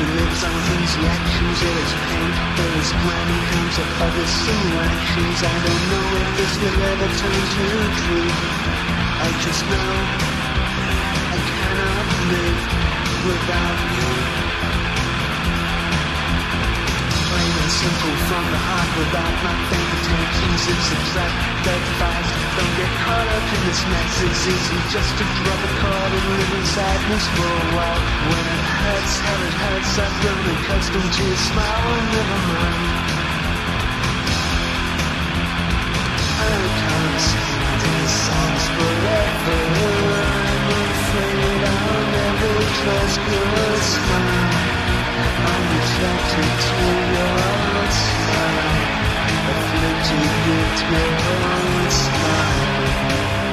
lives on his reactions. There is pain, there is glamour, comes to other simulations. I don't know if this will ever turn to truth. I just know I cannot live without you. Plain and simple from the heart, without my faint intentions. It's a trap that fast. Don't get caught up in this mess. It's easy just to drop a card and live in sadness for a while. When it hurts, hell it hurts. I've grown accustomed to your smile. Oh, never mind. I can't sing these songs forever. I'm afraid I'll never trust your smile. I'm attracted to your smile, afflicted with your smile.